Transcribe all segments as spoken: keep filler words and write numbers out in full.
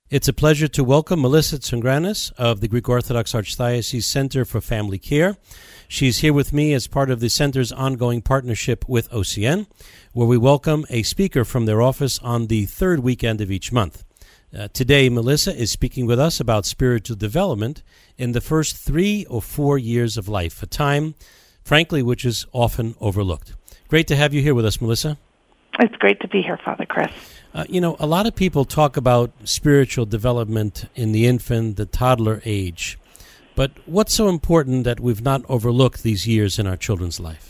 It's a pleasure to welcome Melissa Tsongranis of the Greek Orthodox Archdiocese Center for Family Care. She's here with me as part of the center's ongoing partnership with O C N, where we welcome a speaker from their office on the third weekend of each month. Uh, today, Melissa is speaking with us about spiritual development in the first three or four years of life, a time, frankly, which is often overlooked. Great to have you here with us, Melissa. It's great to be here, Father Chris. Uh, you know, a lot of people talk about spiritual development in the infant, the toddler age. But what's so important that we've not overlooked these years in our children's life?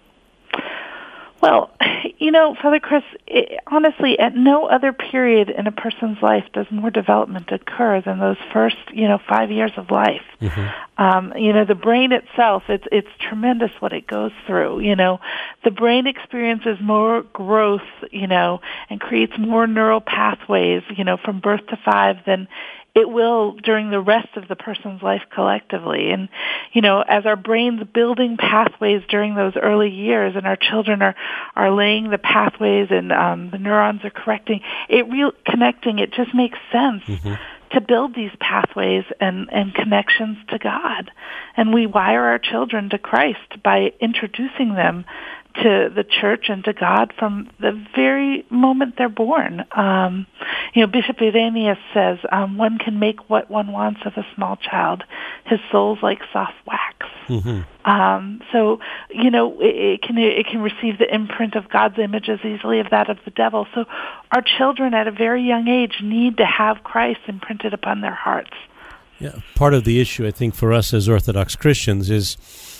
Well, you know, Father Chris, it, honestly, at no other period in a person's life does more development occur than those first, you know, five years of life. Mm-hmm. Um, you know, the brain itself, it's it's tremendous what it goes through. You know, the brain experiences more growth, you know, and creates more neural pathways, you know, from birth to five than it will during the rest of the person's life collectively. And, you know, as our brain's building pathways during those early years and our children are, are laying the pathways and um, the neurons are correcting, it real connecting, it just makes sense mm-hmm. to build these pathways and, and connections to God. And we wire our children to Christ by introducing them to the church and to God from the very moment they're born. Um, you know, Bishop Irenaeus says, um, one can make what one wants of a small child. His soul's like soft wax. Mm-hmm. Um, so, you know, it, it can it can receive the imprint of God's image as easily as that of the devil. So our children at a very young age need to have Christ imprinted upon their hearts. Yeah, part of the issue, I think, for us as Orthodox Christians is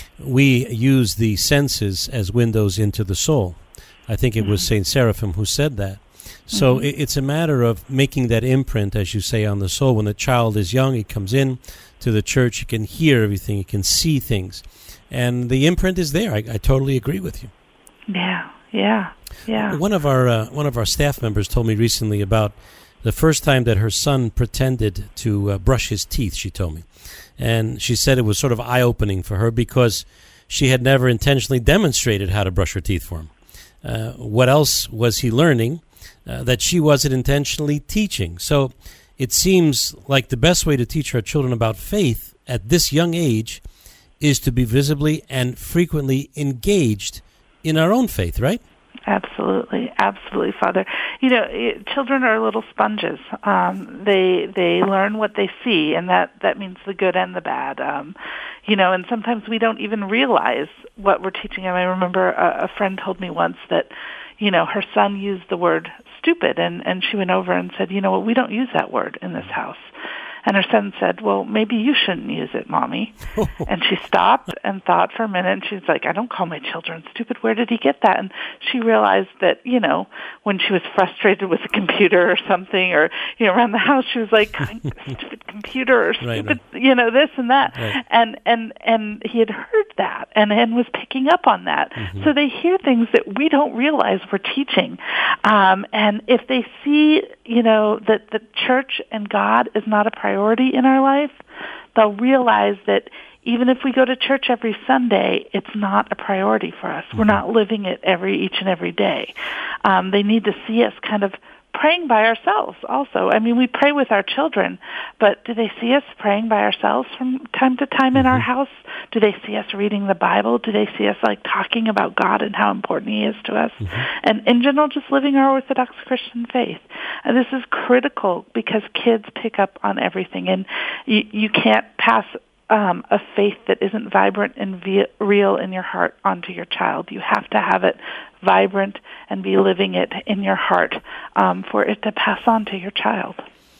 we use the senses as windows into the soul. I think it was Saint Seraphim who said that. So mm-hmm. it's a matter of making that imprint, as you say, on the soul. When the child is young, he comes in to the church, he can hear everything, he can see things. And the imprint is there. I, I totally agree with you. Yeah, yeah, yeah. One of our uh, one of our staff members told me recently about the first time that her son pretended to uh, brush his teeth, she told me. And she said it was sort of eye-opening for her because she had never intentionally demonstrated how to brush her teeth for him. Uh, what else was he learning uh, that she wasn't intentionally teaching? So it seems like the best way to teach our children about faith at this young age is to be visibly and frequently engaged in our own faith, right? Absolutely, absolutely, Father. You know, it, children are little sponges. Um, they they learn what they see, and that, that means the good and the bad. Um, you know, and sometimes we don't even realize what we're teaching them. I remember a, a friend told me once that, you know, her son used the word stupid, and, and she went over and said, you know what, we don't use that word in this house. And her son said, well, maybe you shouldn't use it, Mommy. And she stopped and thought for a minute, and she's like, I don't call my children stupid. Where did he get that? And she realized that, you know, when she was frustrated with the computer or something, or, you know, around the house, she was like, stupid computer, or stupid, right, you know, this and that. Right. And, and, and he had heard that and, and was picking up on that. Mm-hmm. So they hear things that we don't realize we're teaching. Um, and if they see, you know, that the church and God is not a priority in our life, they'll realize that even if we go to church every Sunday, it's not a priority for us. We're not living it every each and every day. Um, they need to see us kind of praying by ourselves also. I mean, we pray with our children, but do they see us praying by ourselves from time to time in our house? Do they see us reading the Bible? Do they see us like talking about God and how important He is to us? Mm-hmm. And in general, just living our Orthodox Christian faith. And this is critical because kids pick up on everything, and you, you can't pass Um, a faith that isn't vibrant and ve- real in your heart onto your child. You have to have it vibrant and be living it in your heart um, for it to pass on to your child.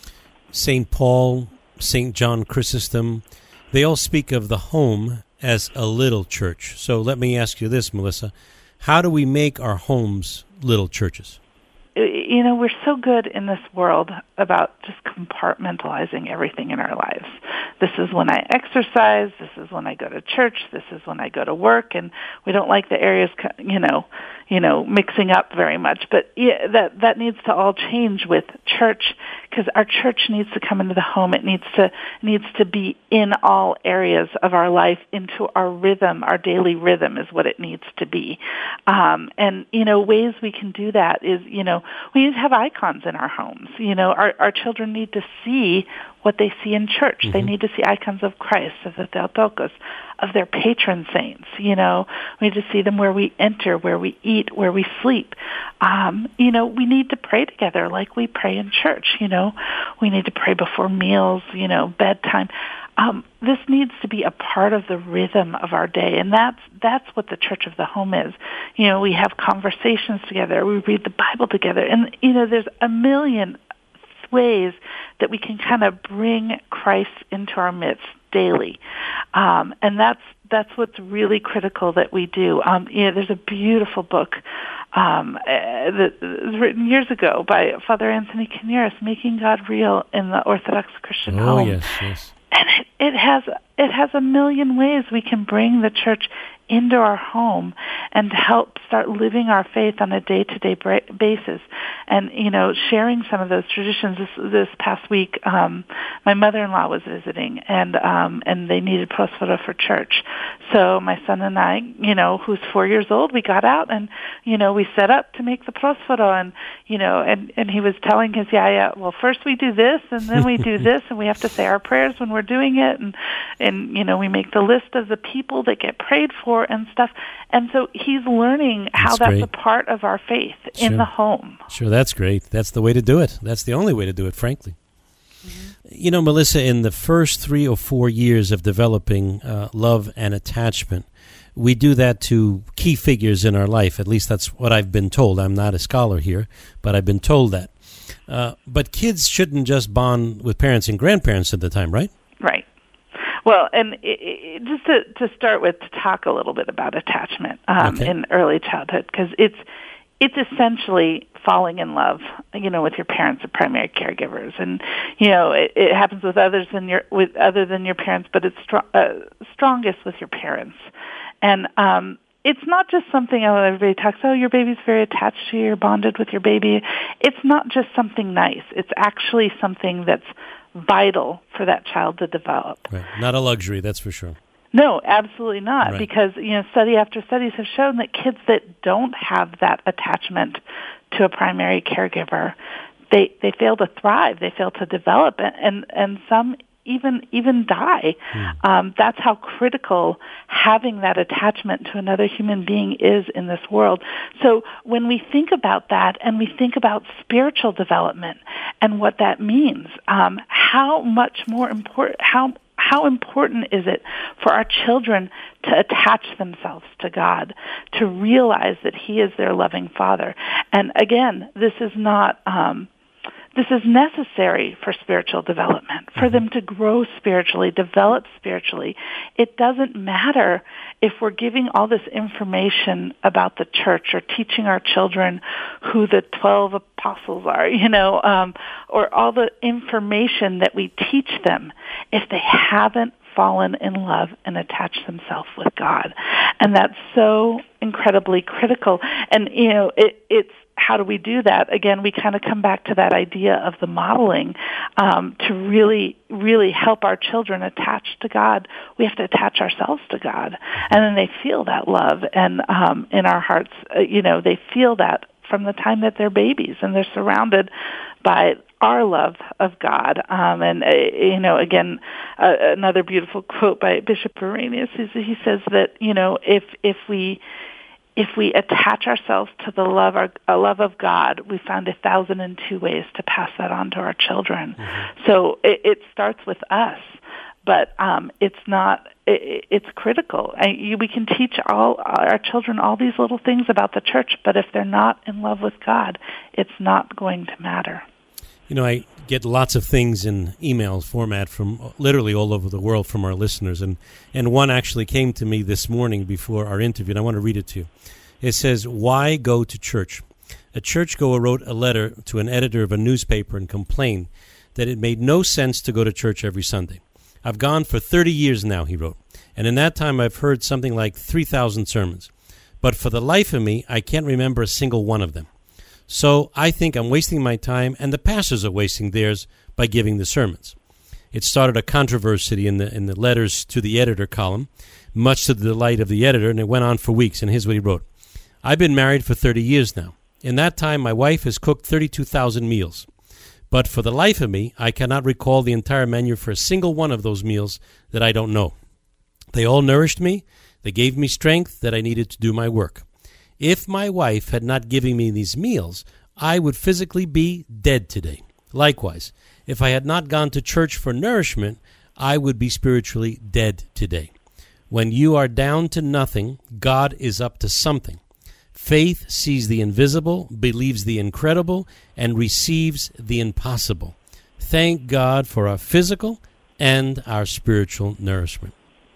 Saint Paul, Saint John Chrysostom, they all speak of the home as a little church. So let me ask you this, Melissa. How do we make our homes little churches? You know, we're so good in this world about just compartmentalizing everything in our lives. This is when I exercise, this is when I go to church, this is when I go to work, and we don't like the areas, you know, you know, mixing up very much. But yeah, that that needs to all change with church because our church needs to come into the home. It needs to needs to be in all areas of our life, into our rhythm. Our daily rhythm is what it needs to be. Um, and, you know, ways we can do that is, you know, we need to have icons in our homes. You know, our, our children need to see what they see in church. Mm-hmm. They need to see icons of Christ, of the Theotokos, of their patron saints. You know, we need to see them where we enter, where we eat, where we sleep. Um, you know, we need to pray together like we pray in church. You know, we need to pray before meals, you know, bedtime. Um, this needs to be a part of the rhythm of our day, and that's that's what the church of the home is. You know, we have conversations together, we read the Bible together, and, you know, there's a million ways that we can kind of bring Christ into our midst daily. Um, and that's that's what's really critical that we do. Um, you know, there's a beautiful book um, uh, that was written years ago by Father Anthony Caniaris, Making God Real in the Orthodox Christian oh, Home. Oh, yes, yes. And it, it has it has a million ways we can bring the church into our home and help start living our faith on a day-to-day basis. And, you know, sharing some of those traditions. This, this past week, um, my mother-in-law was visiting, and um, and they needed prosfoto for church. So my son and I, you know, who's four years old, we got out and, you know, we set up to make the prosfoto. And, you know, and, and he was telling his yaya, well, first we do this, and then we do this, and we have to say our prayers when we're doing it. And, and you know, we make the list of the people that get prayed for and stuff. And so he's learning how that's, that's a part of our faith sure. in the home. Sure, that's great. That's the way to do it. That's the only way to do it, frankly. Mm-hmm. You know, Melissa, in the first three or four years of developing uh, love and attachment, we do that to key figures in our life. At least that's what I've been told. I'm not a scholar here, but I've been told that. Uh, but kids shouldn't just bond with parents and grandparents at the time, right? Right. Well, and it, it, just to, to start with, to talk a little bit about attachment um, okay. in early childhood, because it's it's essentially falling in love, you know, with your parents or primary caregivers, and you know it, it happens with others than your with other than your parents, but it's str- uh, strongest with your parents, and um, it's not just something oh, everybody talks. Oh, your baby's very attached to you. You're bonded with your baby. It's not just something nice. It's actually something that's vital for that child to develop. Right. Not a luxury, that's for sure. No, absolutely not. Right. Because, you know, study after studies have shown that kids that don't have that attachment to a primary caregiver, they they fail to thrive, they fail to develop, and and, and some even even die. Hmm. Um, that's how critical having that attachment to another human being is in this world. So when we think about that and we think about spiritual development and what that means, um, how much more important, how how important is it for our children to attach themselves to God, to realize that He is their loving Father? And again, this is not... Um, This is necessary for spiritual development, for them to grow spiritually, develop spiritually. It doesn't matter if we're giving all this information about the church or teaching our children who the twelve apostles are, you know, um, or all the information that we teach them if they haven't fallen in love and attached themselves with God. And that's so incredibly critical. And, you know, it, it's, how do we do that? Again, we kind of come back to that idea of the modeling. Um, to really, really help our children attach to God, we have to attach ourselves to God. And then they feel that love and um, in our hearts, uh, you know, they feel that from the time that they're babies, and they're surrounded by our love of God. Um, and, uh, you know, again, uh, another beautiful quote by Bishop Irenaeus is he says that, you know, if if we If we attach ourselves to the love, our, a love of God, we found a thousand and two ways to pass that on to our children. Mm-hmm. So it, it starts with us, but um, it's not. It, it's critical. I, you, we can teach all our children all these little things about the church, but if they're not in love with God, it's not going to matter. You know, I get lots of things in email format from literally all over the world from our listeners, and, and one actually came to me this morning before our interview, and I want to read it to you. It says, "Why go to church? A churchgoer wrote a letter to an editor of a newspaper and complained that it made no sense to go to church every Sunday. I've gone for thirty years now," he wrote, "and in that time I've heard something like three thousand sermons. But for the life of me, I can't remember a single one of them. So I think I'm wasting my time, and the pastors are wasting theirs by giving the sermons. It started a controversy in the in the letters to the editor column, much to the delight of the editor, and it went on for weeks. And here's what he wrote. I've been married for thirty years now. In that time, my wife has cooked thirty-two thousand meals. But for the life of me, I cannot recall the entire menu for a single one of those meals that I don't know. They all nourished me. They gave me strength that I needed to do my work. If my wife had not given me these meals, I would physically be dead today. Likewise, if I had not gone to church for nourishment, I would be spiritually dead today. When you are down to nothing, God is up to something. Faith sees the invisible, believes the incredible, and receives the impossible. Thank God for our physical and our spiritual nourishment.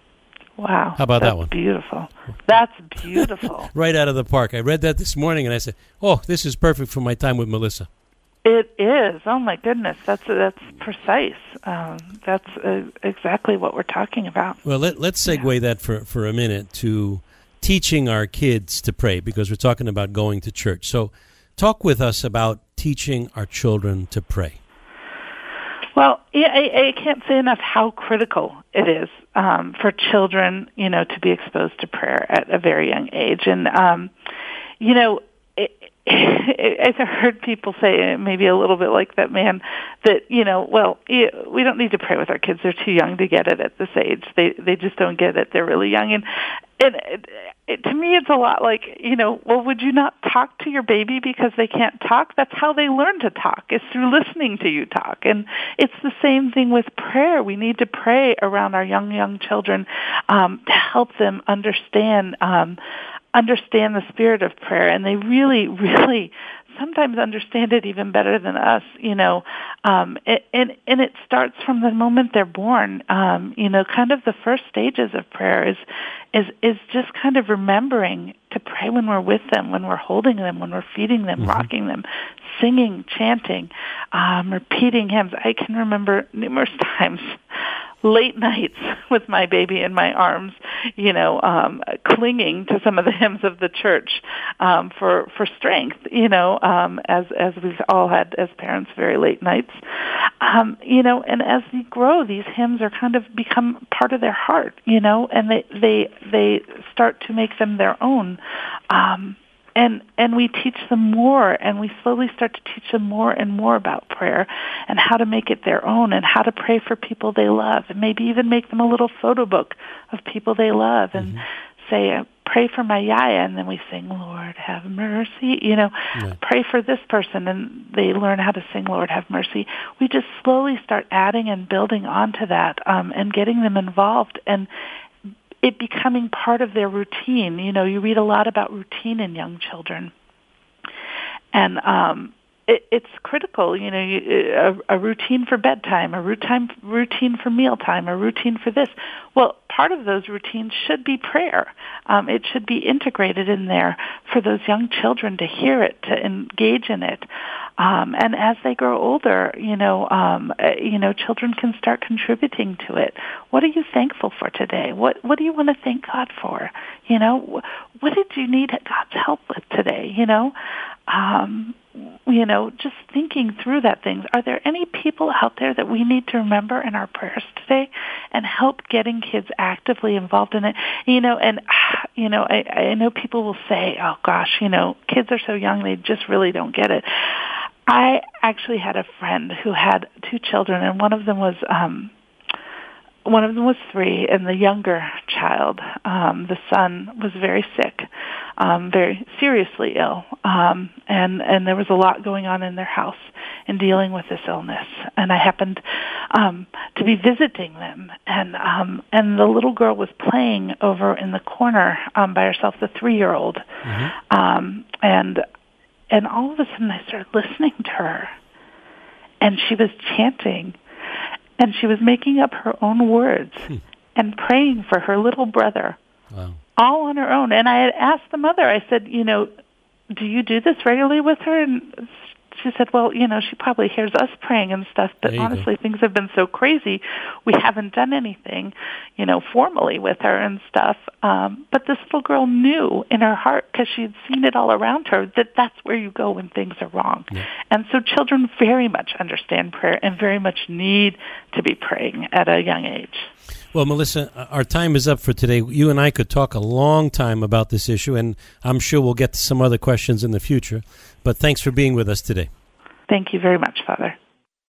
Wow. How about that's that one? Beautiful. That's beautiful. Right out of the park. I read that this morning, and I said, oh, this is perfect for my time with Melissa. It is. Oh, my goodness. That's that's precise. Um, that's uh, exactly what we're talking about. Well, let, let's segue yeah. that for, for a minute to teaching our kids to pray, because we're talking about going to church. So talk with us about teaching our children to pray. Well, I, I can't say enough how critical it is um, for children, you know, to be exposed to prayer at a very young age. And, um, you know, it, I've heard people say, maybe a little bit like that man, that, you know, well, we don't need to pray with our kids. They're too young to get it at this age. They they just don't get it. They're really young. And, and it, it, to me, it's a lot like, you know, well, would you not talk to your baby because they can't talk? That's how they learn to talk, is through listening to you talk. And it's the same thing with prayer. We need to pray around our young, young children um, to help them understand um understand the spirit of prayer, and they really, really sometimes understand it even better than us, you know, um, it, and, and it starts from the moment they're born. Um, you know, kind of the first stages of prayer is, is, is just kind of remembering to pray when we're with them, when we're holding them, when we're feeding them, mm-hmm. rocking them, singing, chanting, um, repeating hymns. I can remember numerous times late nights with my baby in my arms, you know, um, clinging to some of the hymns of the church um, for for strength, you know, um, as as we've all had as parents very late nights, um, you know, and as they grow, these hymns are kind of become part of their heart, you know, and they they they start to make them their own. Um, And and we teach them more, and we slowly start to teach them more and more about prayer and how to make it their own and how to pray for people they love, and maybe even make them a little photo book of people they love and mm-hmm. say, pray for my yaya, and then we sing, Lord, have mercy, you know, yeah. pray for this person, and they learn how to sing, Lord, have mercy. We just slowly start adding and building onto that um, and getting them involved and it becoming part of their routine. You know, you read a lot about routine in young children. And um, it, it's critical, you know, you, a, a routine for bedtime, a routine, routine for mealtime, a routine for this. Well, part of those routines should be prayer. Um, it should be integrated in there for those young children to hear it, to engage in it. Um, and as they grow older, you know, um, uh, you know, children can start contributing to it. What are you thankful for today? What What do you want to thank God for? You know, what did you need God's help with today? You know, um, you know, just thinking through that things. Are there any people out there that we need to remember in our prayers today, and help getting kids actively involved in it? You know, and you know, I, I know people will say, "Oh gosh, you know, kids are so young; they just really don't get it." I actually had a friend who had two children, and one of them was um, one of them was three, and the younger child, um, the son, was very sick, um, very seriously ill, um, and and there was a lot going on in their house in dealing with this illness. And I happened um, to be visiting them, and um, and the little girl was playing over in the corner um, by herself, the three-year-old, mm-hmm. um, and. And all of a sudden, I started listening to her, and she was chanting, and she was making up her own words hmm. and praying for her little brother, wow. all on her own. And I had asked the mother, I said, you know, do you do this regularly with her? And she said, well, you know, she probably hears us praying and stuff, but honestly, go. things have been so crazy, we haven't done anything, you know, formally with her and stuff. Um, but this little girl knew in her heart, because she had seen it all around her, that that's where you go when things are wrong. Yeah. And so children very much understand prayer and very much need to be praying at a young age. Well, Melissa, our time is up for today. You and I could talk a long time about this issue, and I'm sure we'll get to some other questions in the future. But thanks for being with us today. Thank you very much, Father.